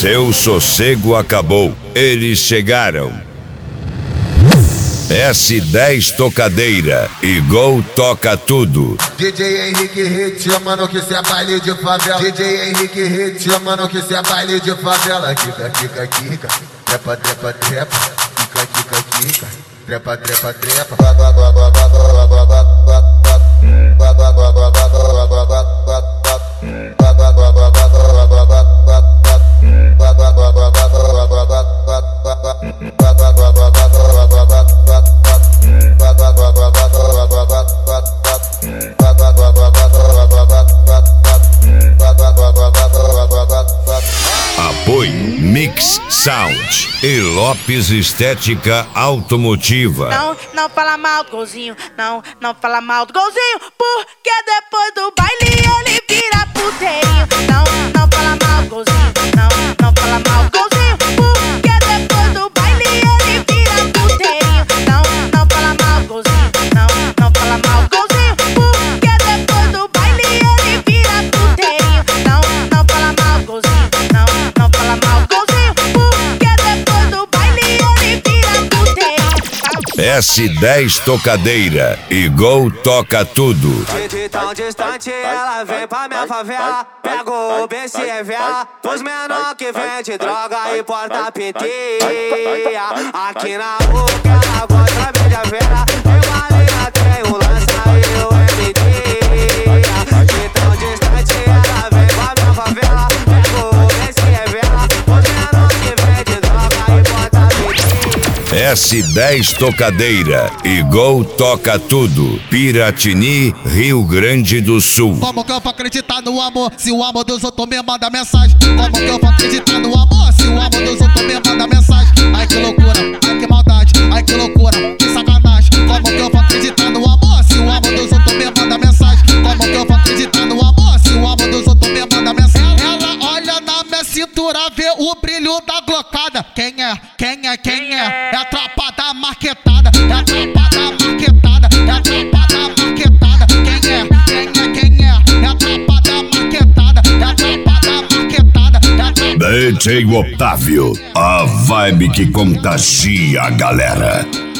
Seu sossego acabou. Eles chegaram. S10 Tocadeira e Gol toca tudo. DJ Henrique Hit, mano, que cê é baile de favela. DJ Henrique Hit, mano, que cê é baile de favela. Quica, quica, quica, trepa, trepa, trepa. Quica, quica, quica, trepa, trepa, trepa. Apoio Mix Sound e Lopes Estética Automotiva. Não fala mal do golzinho, não fala mal do golzinho, porque depois do baile ele vira puteirinho. Não fala mal do golzinho, não fala mal do golzinho, porque depois do baile ele vira puteirinho. Não fala mal do golzinho, não fala mal do golzinho, porque depois do baile ele vira puteirinho. Não fala mal do golzinho, não fala mal do golzinho, porque depois do baile ele vira puteirinho. S10 Tocadeira e Gol toca tudo. De tão distante ela vem pra minha favela. Pega o BC e vela, os menor que vende droga e porta pitinha. Aqui na boca ela gosta bem de vela. E uma linha tem o lança e o MD. De tão distante ela vem pra minha favela. Pega o BC e vela, os menor que vende droga e porta pitinha. S10 Tocadeira e Gol toca tudo. Piratini, Rio Grande do Sul. Como que eu vou acreditar no amor se o amor dos outros me manda mensagem? Como que eu vou acreditar no amor se o amor dos outros me manda mensagem? Ai que loucura, ai que maldade, ai que loucura, que sacanagem. Como que eu vou acreditar no amor se o amor dos outros me manda mensagem? Como que eu vou acreditar no amor se o amor dos outros me manda mensagem? Ela olha na minha cintura, vê o brilho da glocada. Quem é? Quem é? Quem é? É a tropa da marquetada, é a tropa da marquetada, é a tropa da marquetada. Quem é? Quem é? Quem é? É a tropa da marquetada, é a tropa da marquetada, é a tropa. DJ Otávio, a vibe que contagia a galera.